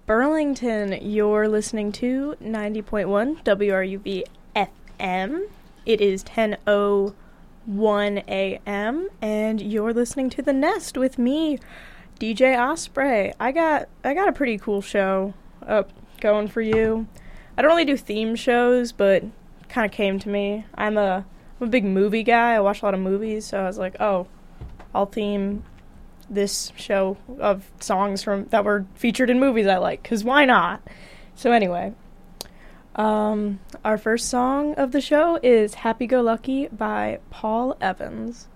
Burlington. You're listening to 90.1 WRUV FM. It is 10:01 a.m. and you're listening to The Nest with me, DJ Osprey. I got a pretty cool show up going for you. I don't really do theme shows, but kind of came to me. I'm a big movie guy. I watch a lot of movies, so I was like, oh, I'll theme this show of songs that were featured in movies I like, because why not? So anyway, our first song of the show is Happy Go Lucky by Paul Evans.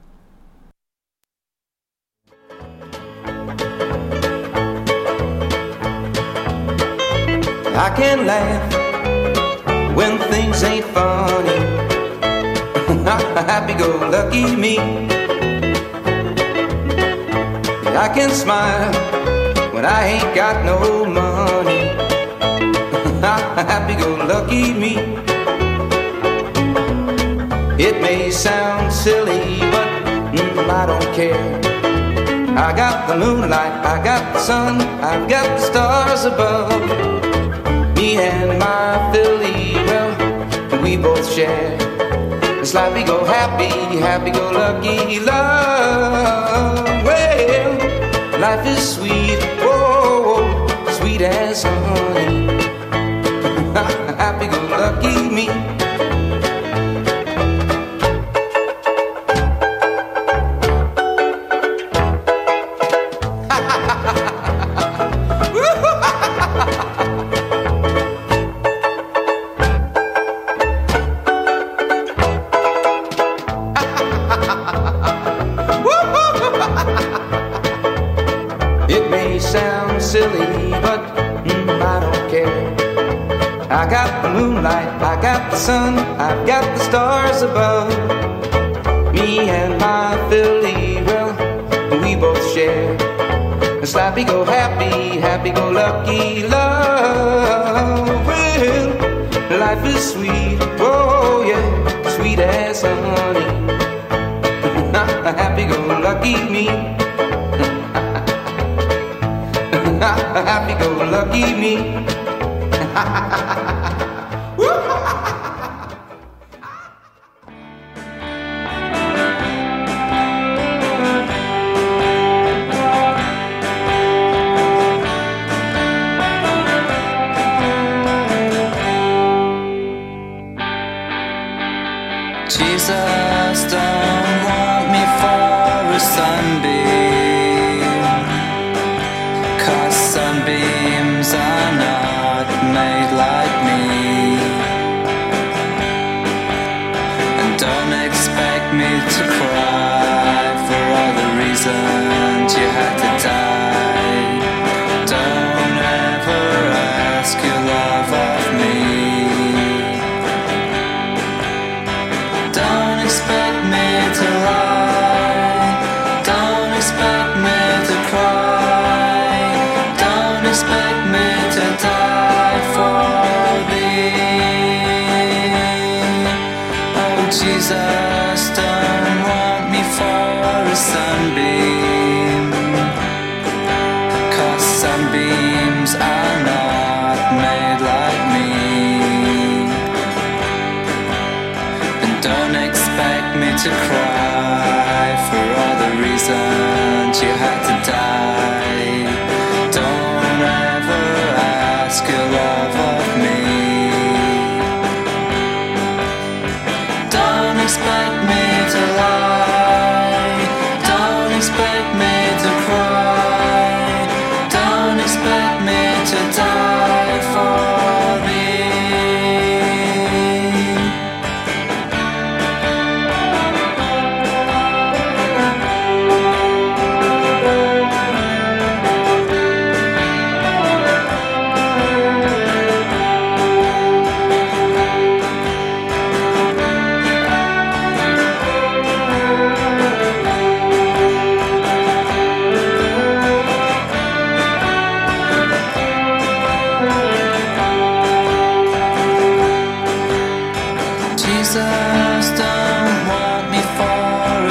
I can laugh when things ain't funny. Happy go lucky me. I can smile when I ain't got no money. Happy go lucky me. It may sound silly, but I don't care. I got the moonlight, I got the sun, I've got the stars above. Me and my filly, well, we both share this life. We go happy, happy go lucky love. Well, life is sweet, oh, sweet as honey. Happy go lucky me. It may sound silly, but I don't care. I got the moonlight, I got the sun, I've got the stars above. Me and my filly, well, we both share this life. We go happy, happy go lucky love. Well, life is sweet, oh yeah, sweet as honey. Happy go lucky me. Happy go lucky me. Jesus don't want me for a sunbeam, 'cause sunbeams are not made like me. And don't expect me to cry for all the reasons you had to die. Don't ever ask your love of me. Don't expect me to lie. Don't expect me to cry. Don't expect me to die for thee. Oh, Jesus don't want me for a sunbeam, 'cause sunbeams are not made like me. And don't expect me to cry for all the reasons you had to die. Don't ever ask your love of me. Don't expect me to lie. Don't expect me to cry. Don't expect me to die for thee. Jesus don't want me for a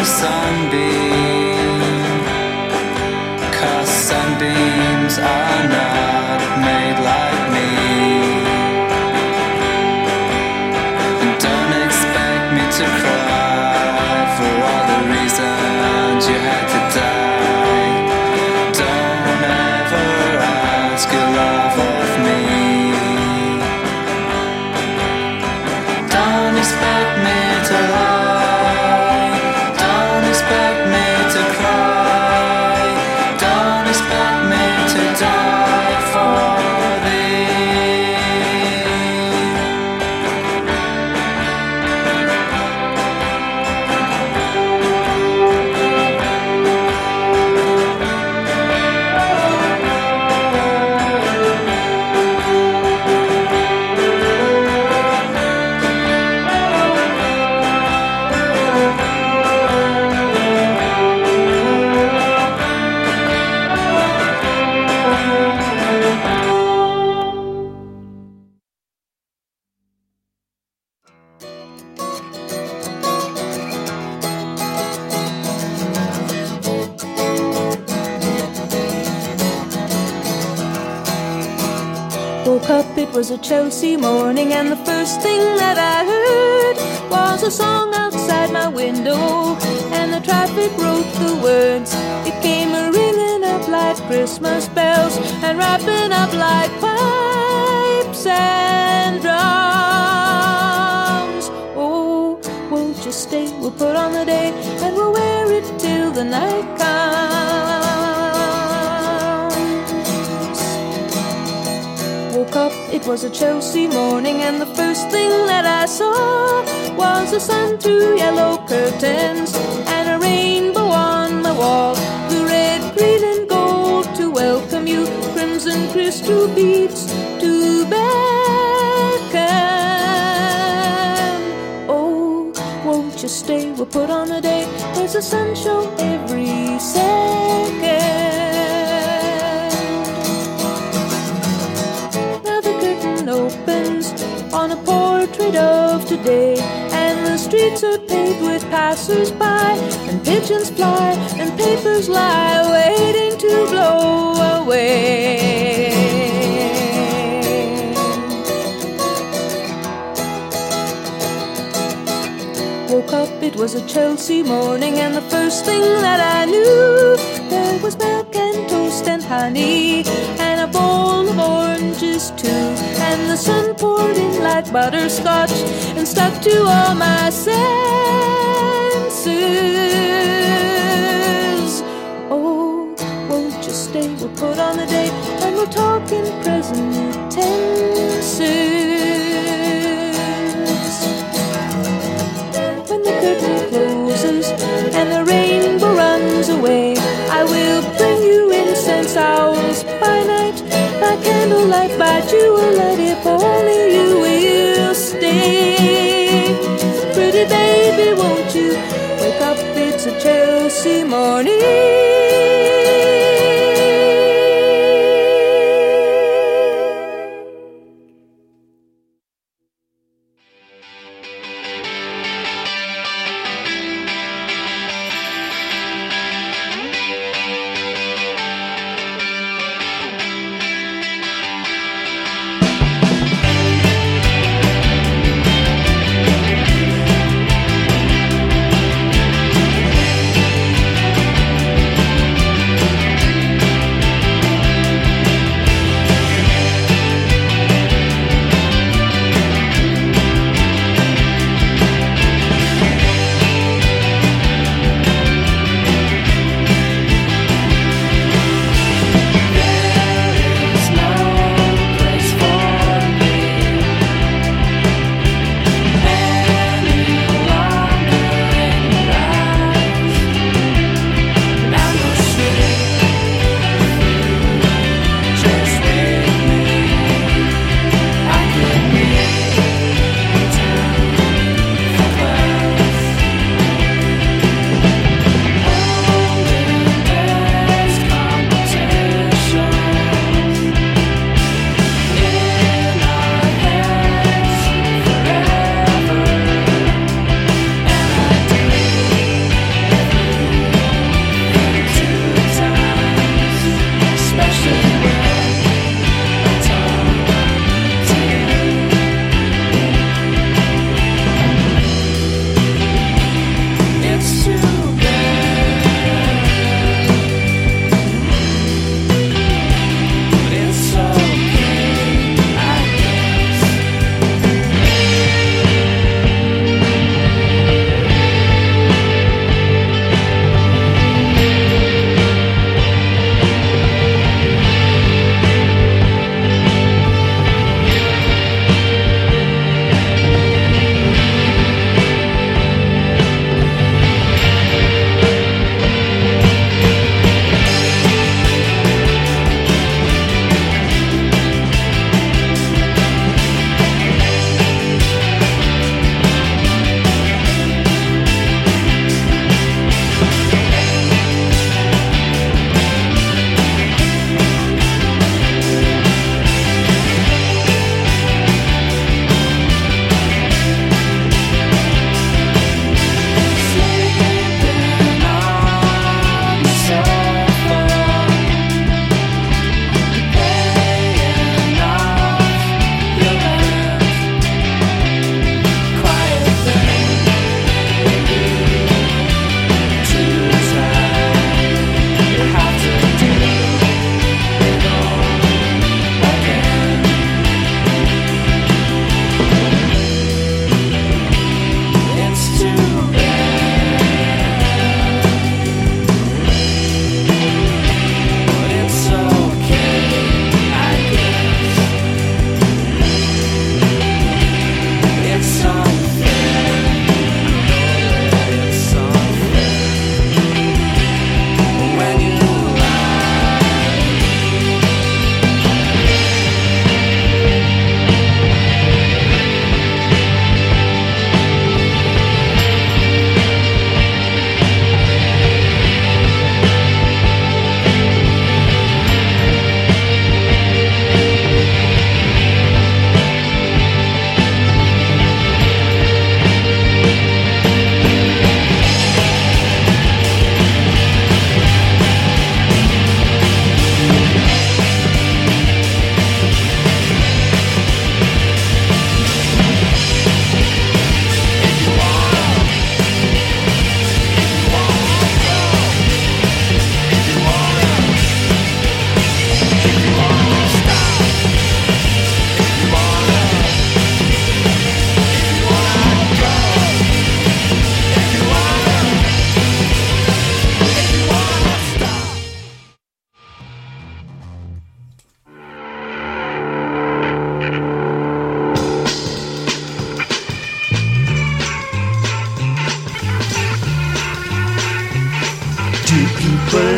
sunbeam, 'cause sunbeams are not made to cry for all the reasons you had to die. Don't ever ask your love of me. Don't expect me to lie. Don't expect me to cry. Don't expect me to die for thee. Woke up, it was a Chelsea morning, and the first thing that I heard was a song outside my window, and the traffic wrote the words. It came a-ringing up like Christmas bells, and wrapping up like pipes and drums. Oh, won't you stay? We'll put on the day, and we'll wear it till the night comes. Woke up, it was a Chelsea morning, and the first thing that I saw was the sun through yellow curtains and a rainbow on the wall. The red, green and gold to welcome you, crimson crystal beads to beckon. Oh, won't you stay? We'll put on a day. There's a sun show every second. Opens on a portrait of today, and the streets are paved with passers-by, and pigeons fly and papers lie waiting to blow away. Woke up, it was a Chelsea morning, and the first thing that I knew, there was milk and toast and honey, and a bowl of oranges too. And the sun poured in like butterscotch and stuck to all my senses. Oh, won't you stay? We'll put on the day, and we'll talk in present tenses. When the curtain closes and the rainbow runs away, I will bring you incense owls by night, by candlelight, by jewellight, if only you will stay. Pretty baby, won't you wake up? It's a Chelsea morning.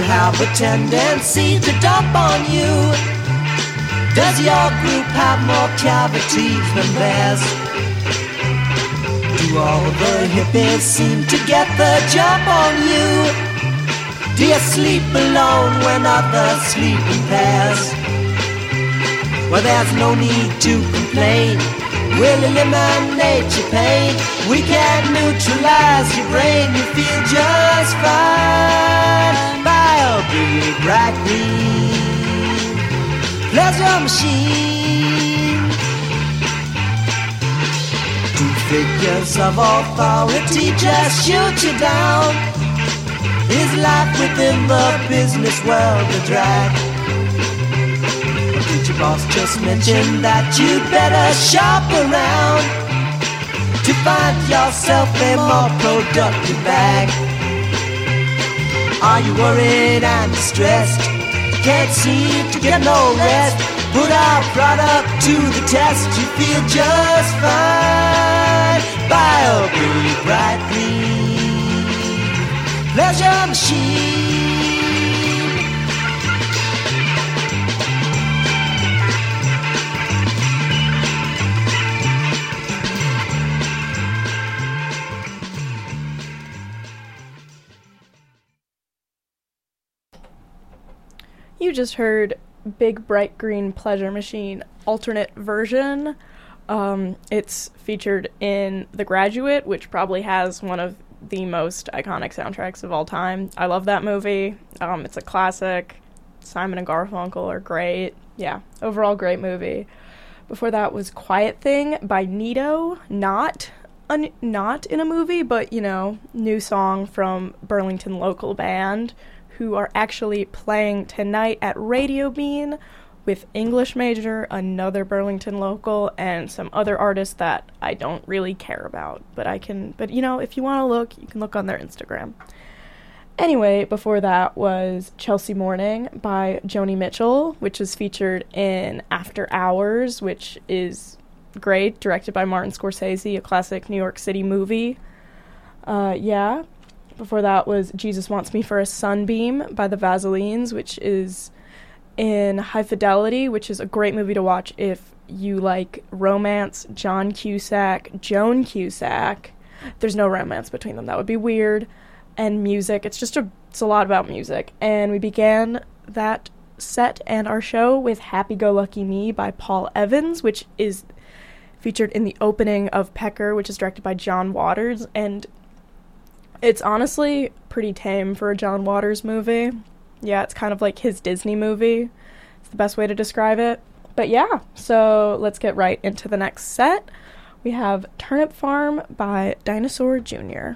have a tendency to dump on you? Does your group have more cavities than theirs? Do all the hippies seem to get the jump on you? Do you sleep alone when others sleep in pairs? Well, there's no need to complain. We'll eliminate your pain. We can neutralize your brain. You feel just fine by a big bright green pleasure machine. Two figures of authority just shoot you down. Is life within the business world a drag? Did your boss just mention that you'd better shop around to find yourself a more productive bag? Are you worried and distressed? Can't seem to get no rest. Put our product to the test. You feel just fine by a big bright green pleasure machine. You just heard Big Bright Green Pleasure Machine alternate version. It's featured in The Graduate, which probably has one of the most iconic soundtracks of all time. I love that movie. It's a classic. Simon and Garfunkel are great. Yeah, overall great movie. Before that was Quiet Thing by Nito. Not in a movie, but, you know, new song from Burlington local band, who are actually playing tonight at Radio Bean with English Major, another Burlington local, and some other artists that I don't really care about. But you know, if you want to look, you can look on their Instagram. Anyway, before that was Chelsea Morning by Joni Mitchell, which is featured in After Hours, which is great, directed by Martin Scorsese, a classic New York City movie. Yeah. Before that was Jesus Wants Me for a Sunbeam by the Vaselines, which is in High Fidelity, which is a great movie to watch if you like romance. John Cusack, Joan Cusack. There's no romance between them. That would be weird. And music. It's a lot about music. And we began that set and our show with Happy Go Lucky Me by Paul Evans, which is featured in the opening of Pecker, which is directed by John Waters. And it's honestly pretty tame for a John Waters movie. Yeah, it's kind of like his Disney movie. It's the best way to describe it. But yeah, so let's get right into the next set. We have Turnip Farm by Dinosaur Jr.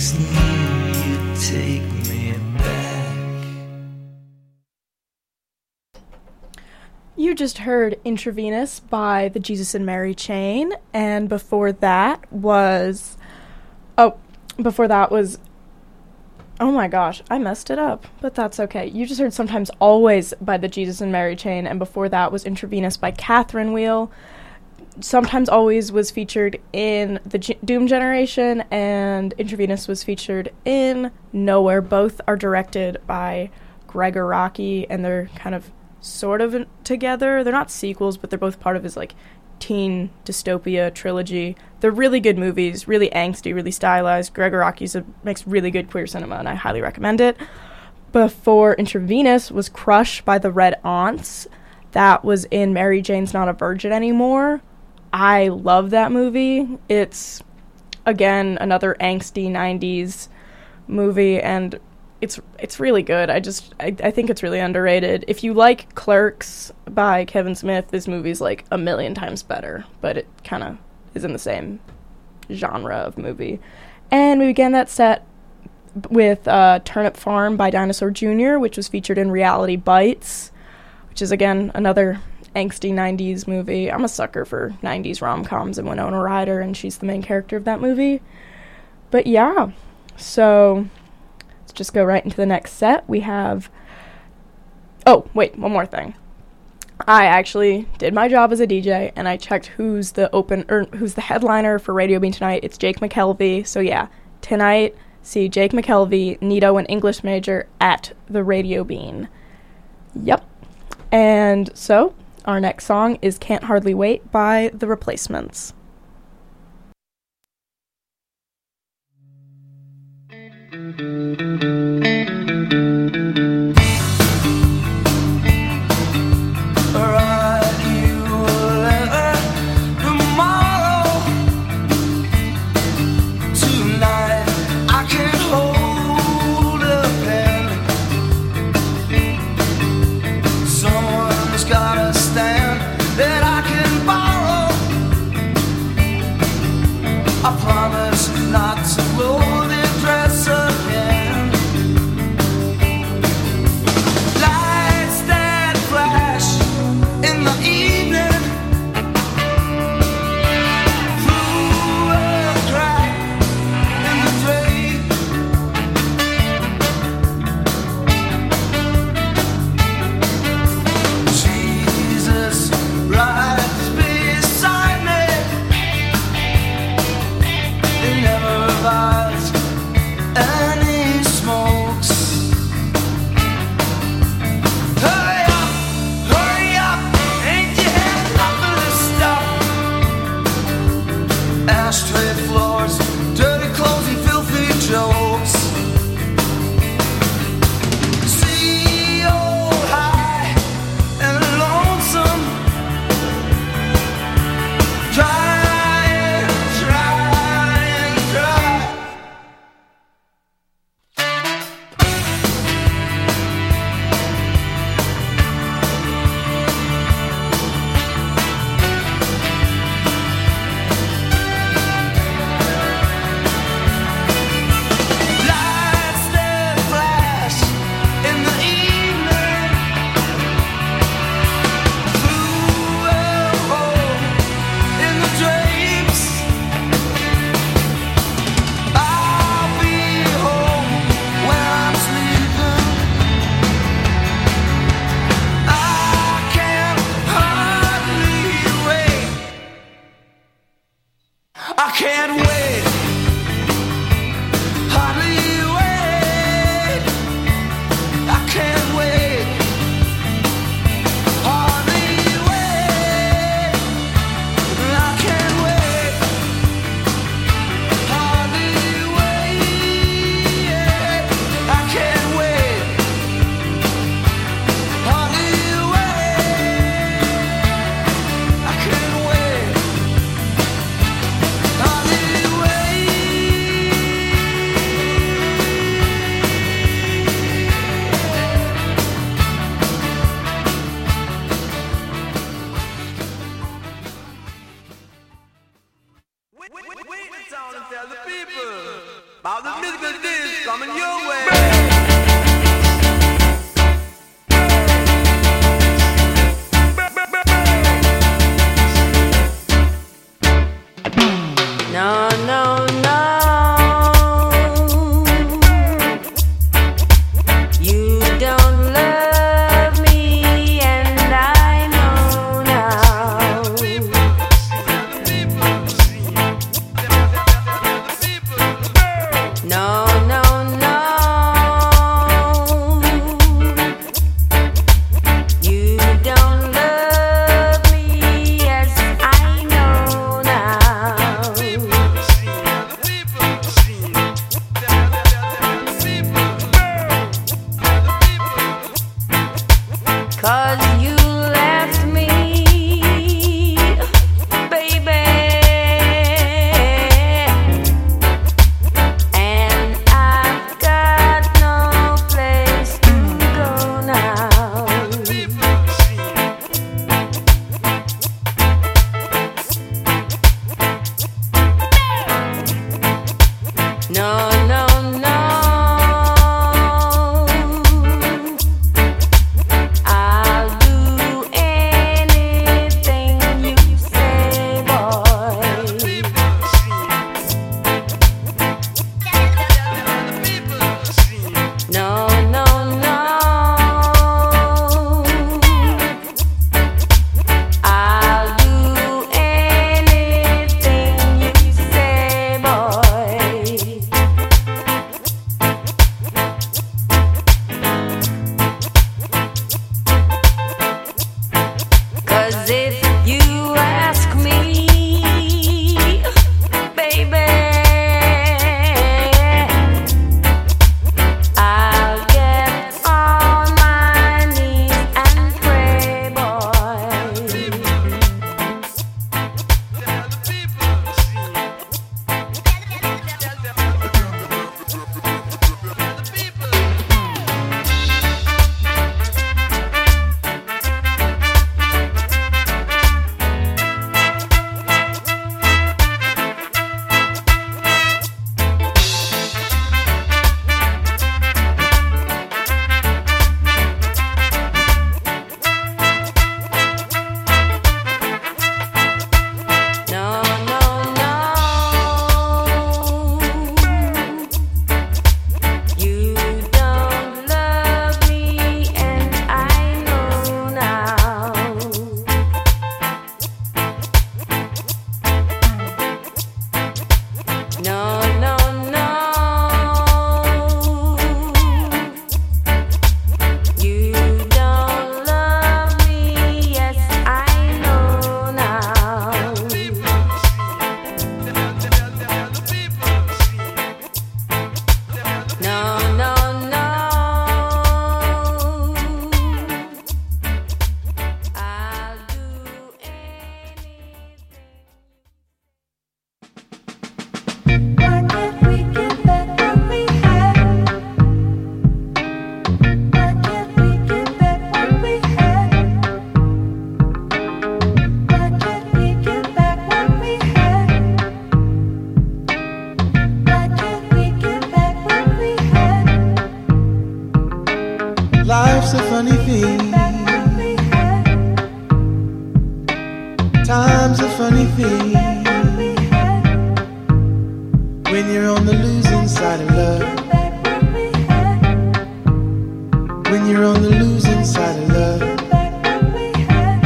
Just need you to take me back. You just heard Intravenous by the Jesus and Mary Chain, and before that was... Oh my gosh, I messed it up, but that's okay. You just heard Sometimes Always by the Jesus and Mary Chain, and before that was Intravenous by Catherine Wheel. Sometimes Always was featured in the Doom Generation, and Intravenous was featured in Nowhere. Both are directed by Greg Araki, and they're kind of sort of together. They're not sequels, but they're both part of his, like, teen dystopia trilogy. They're really good movies, really angsty, really stylized. Greg Araki makes really good queer cinema, and I highly recommend it. Before Intravenous was Crush by the Red Aunts. That was in Mary Jane's Not a Virgin Anymore. I love that movie. It's, again, another angsty 90s movie, and it's really good. I think it's really underrated. If you like Clerks by Kevin Smith, this movie's like a million times better, but it kind of is in the same genre of movie. And we began that set with Turnip Farm by Dinosaur Jr., which was featured in Reality Bites, which is, again, another angsty 90s movie. I'm a sucker for 90s rom-coms and Winona Ryder, and she's the main character of that movie. But yeah, so... just go right into the next set. We have... Oh, wait, one more thing. I actually did my job as a DJ, and I checked who's the headliner for Radio Bean tonight. It's Jake McKelvey. So yeah, tonight, see Jake McKelvey, Nito, and English major at the Radio Bean. Yep. And so, our next song is Can't Hardly Wait by The Replacements. Wait, it's on and tell the people. About the musical disc coming your way. No, no, no. You don't love me, and I know now. No, no, no. You don't love me as I know now. 'Cause you left me, baby, and I've got no place to go now. No, no, no. I'll do anything you say, boy. No, no, no. I'll do anything you say, boy. 'Cause if you ask me, baby, I'll get on my knees and pray, boy. No, no, no. You don't love me, and I know now. No, no, no. You don't love me, yes, I know now. No, no, no. I'll do anything. Why can't we get back what we had? Why can't we get back what we had? Why can't we get back what we had? Why can't we get back what we had? Life's a funny thing. Back what we had. Time's a funny thing. What we had. When you're on the losing side of love. Back what we had. When you're on the losing side of love. Back what we had.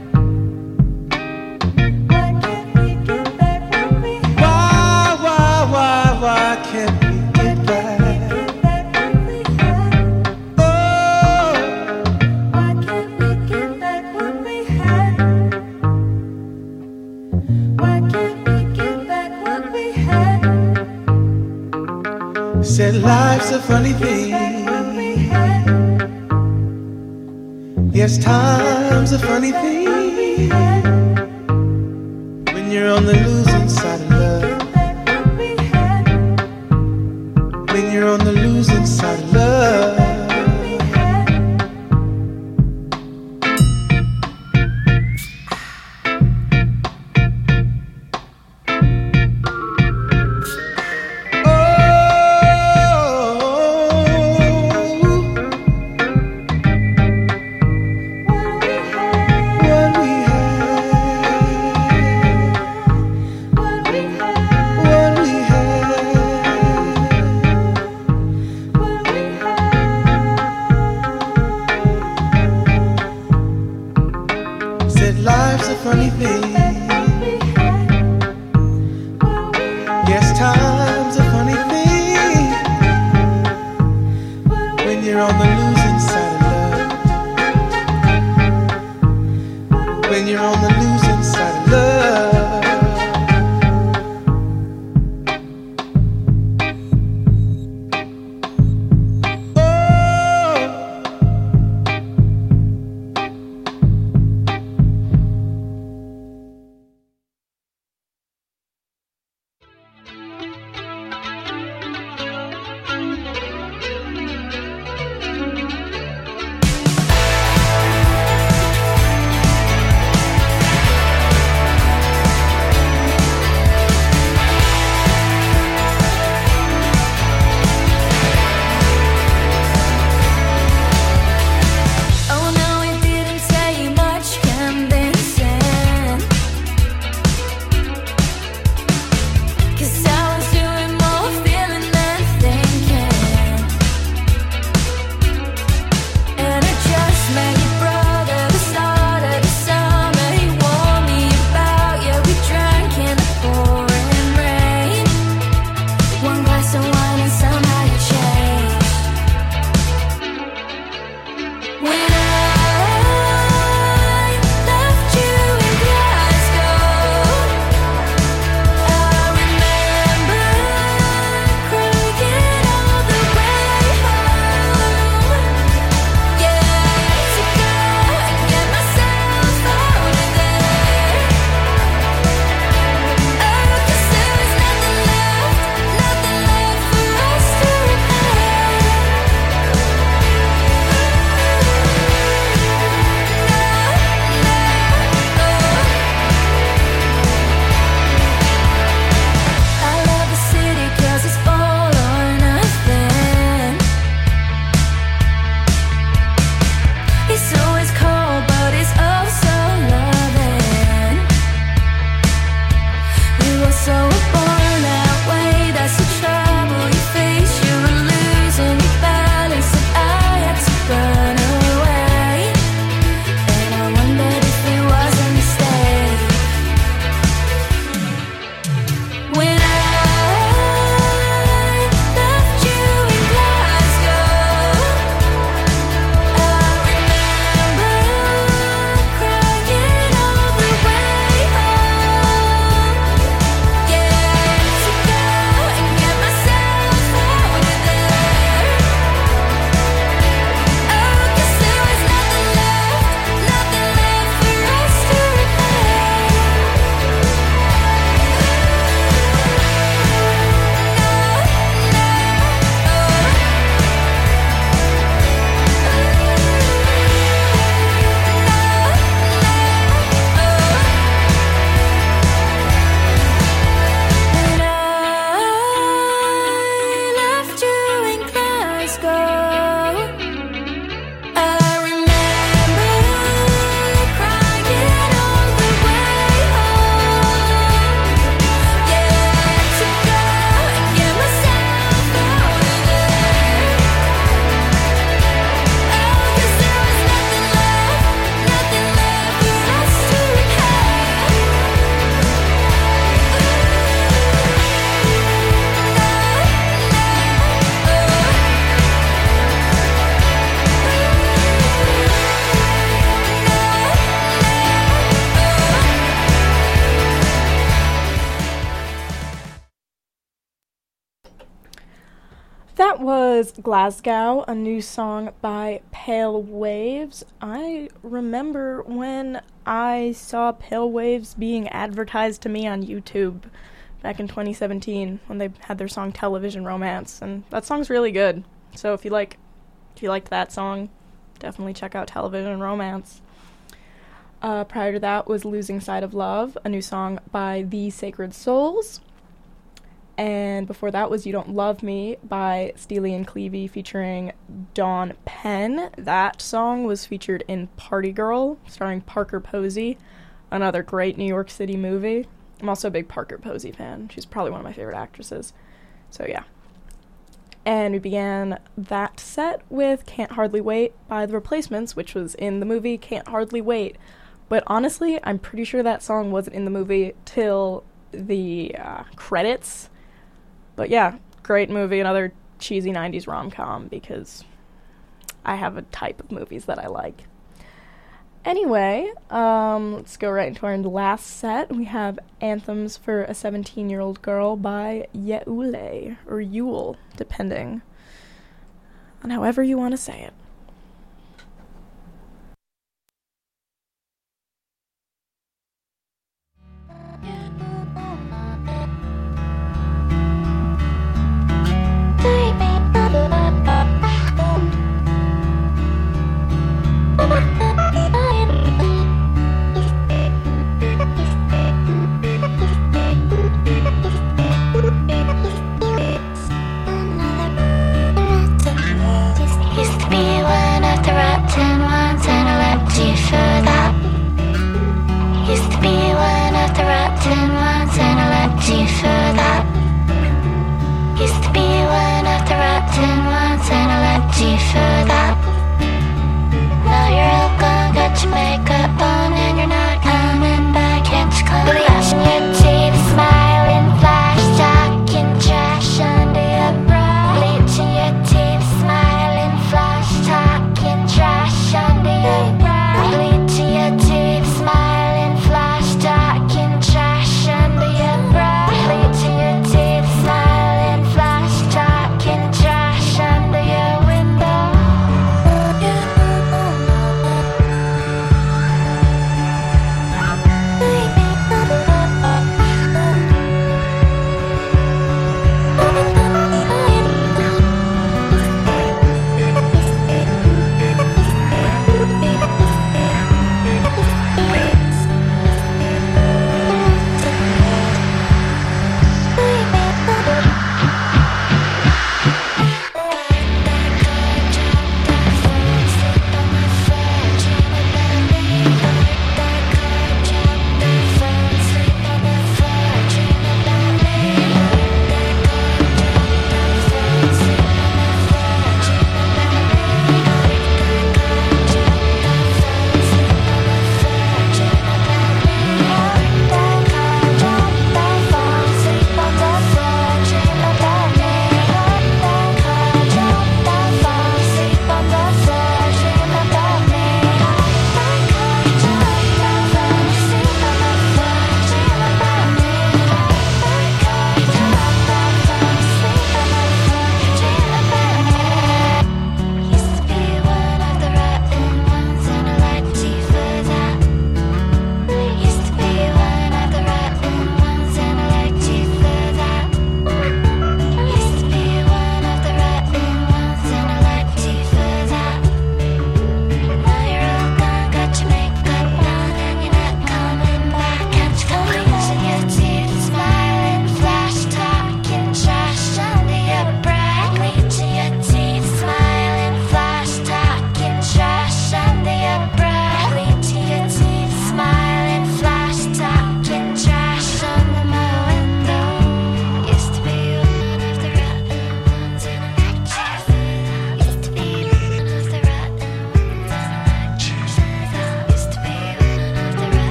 Why can't we get back what we had? Why can't we get back? Get back what we had. Oh, Why can't we get back what we had? Why can't we get back what we had? said life's a funny thing. What we had. Yes, time's a funny What we thing. had. When you're on the losing side of love. What we had. When you're on the losing side of love. Oh, you're on the losing side of love. When you're on the losing side of love. That was Glasgow, a new song by Pale Waves. I remember when I saw Pale Waves being advertised to me on YouTube back in 2017 when they had their song Television Romance, and that song's really good. So if you liked that song, definitely check out Television Romance. Prior to that was Losing Sight of Love, a new song by The Sacred Souls. And before that was You Don't Love Me by Steely and Clevie featuring Dawn Penn. That song was featured in Party Girl, starring Parker Posey, another great New York City movie. I'm also a big Parker Posey fan. She's probably one of my favorite actresses. So yeah. And we began that set with Can't Hardly Wait by The Replacements, which was in the movie Can't Hardly Wait. But honestly, I'm pretty sure that song wasn't in the movie till the credits. But yeah, great movie, another cheesy 90s rom-com, because I have a type of movies that I like. Anyway, let's go right into our last set. We have Anthems for a 17-Year-Old Girl by Yeule, or Yule, depending on however you want to say it.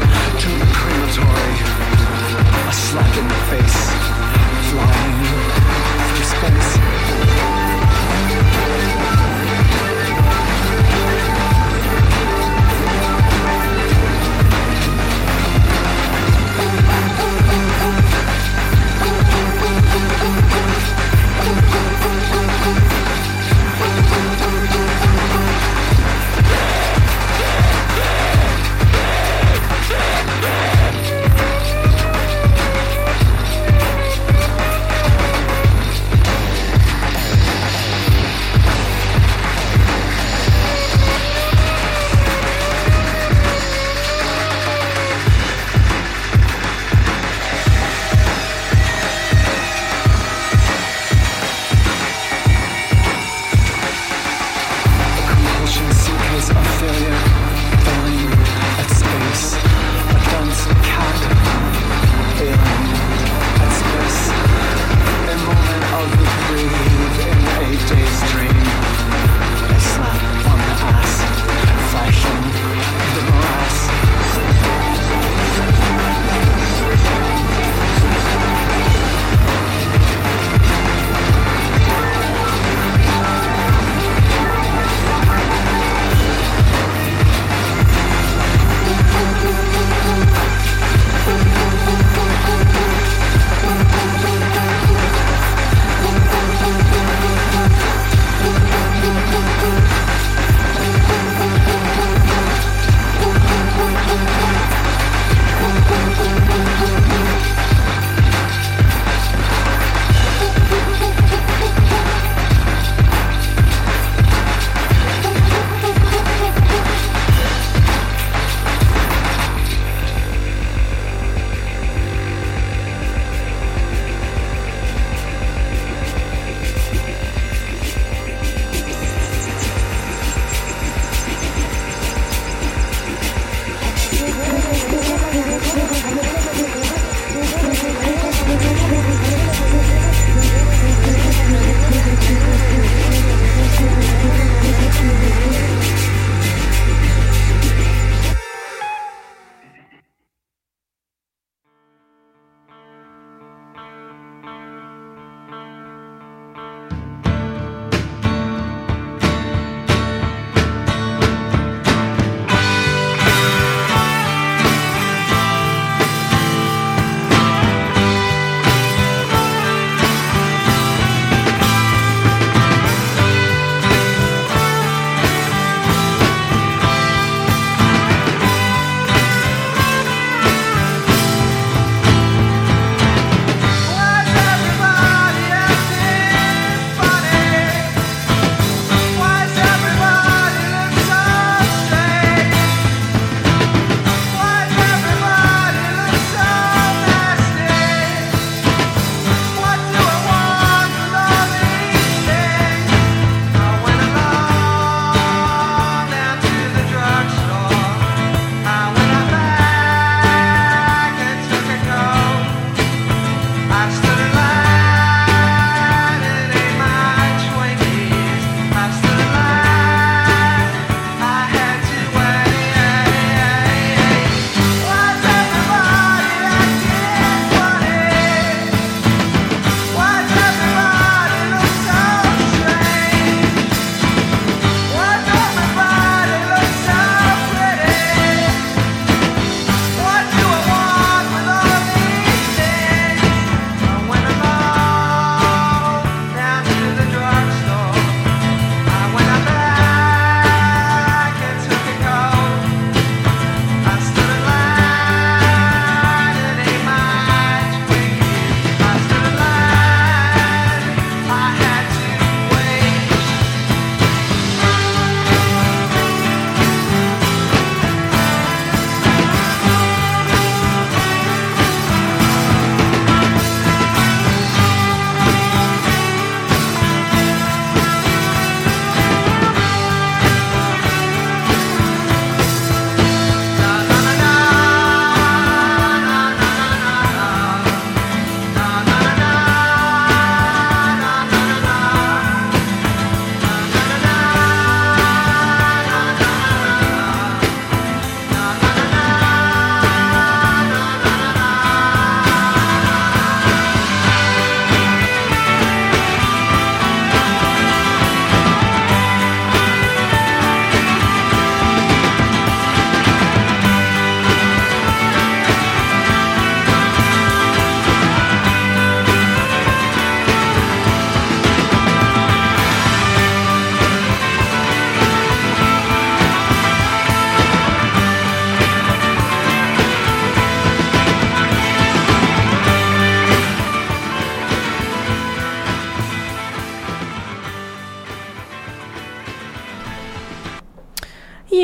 slap in the face, flying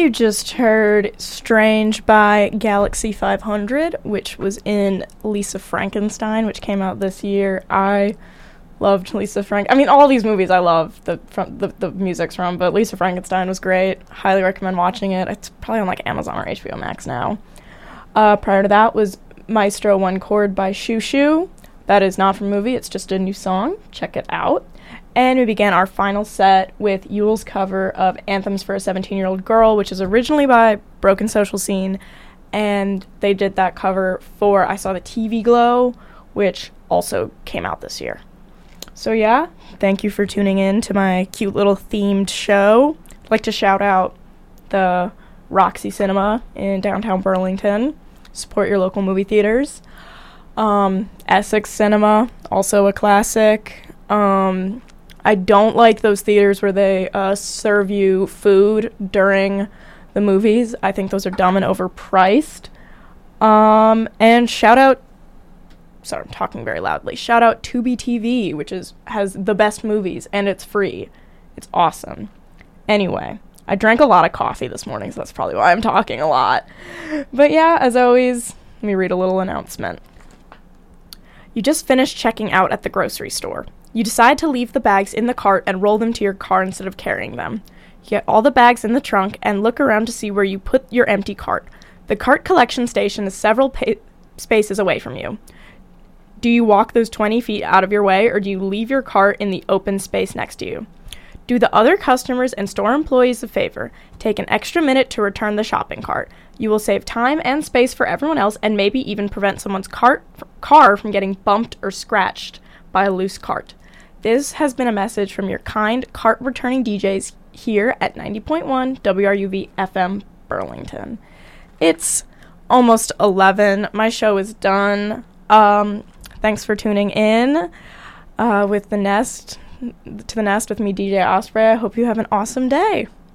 You just heard Strange by Galaxy 500, which was in Lisa Frankenstein, which came out this year. I loved Lisa Frank. I mean, all these movies I love the music's from, but Lisa Frankenstein was great. Highly recommend watching it. It's probably on like Amazon or HBO Max now. Prior to that was Maestro One Chord by Shoo Shoo. That is not from a movie, it's just a new song. Check it out. And we began our final set with Yule's cover of Anthems for a 17-Year-Old Girl, which is originally by Broken Social Scene, and they did that cover for I Saw the TV Glow, which also came out this year. So yeah, thank you for tuning in to my cute little themed show. I'd like to shout out the Roxy Cinema in downtown Burlington. Support your local movie theaters. Essex Cinema, also a classic. I don't like those theaters where they serve you food during the movies. I think those are dumb and overpriced. And shout out, sorry, I'm talking very loudly. Shout out Tubi TV, which has the best movies, and it's free. It's awesome. Anyway, I drank a lot of coffee this morning, so that's probably why I'm talking a lot. But yeah, as always, let me read a little announcement. You just finished checking out at the grocery store. You decide to leave the bags in the cart and roll them to your car instead of carrying them. You get all the bags in the trunk and look around to see where you put your empty cart. The cart collection station is several spaces away from you. Do you walk those 20 feet out of your way, or do you leave your cart in the open space next to you? Do the other customers and store employees a favor. Take an extra minute to return the shopping cart. You will save time and space for everyone else and maybe even prevent someone's car from getting bumped or scratched by a loose cart. This has been a message from your kind cart returning DJs here at 90.1 WRUV FM Burlington. It's almost 11. My show is done. Thanks for tuning in with The Nest. To The Nest with me, DJ Osprey. I hope you have an awesome day.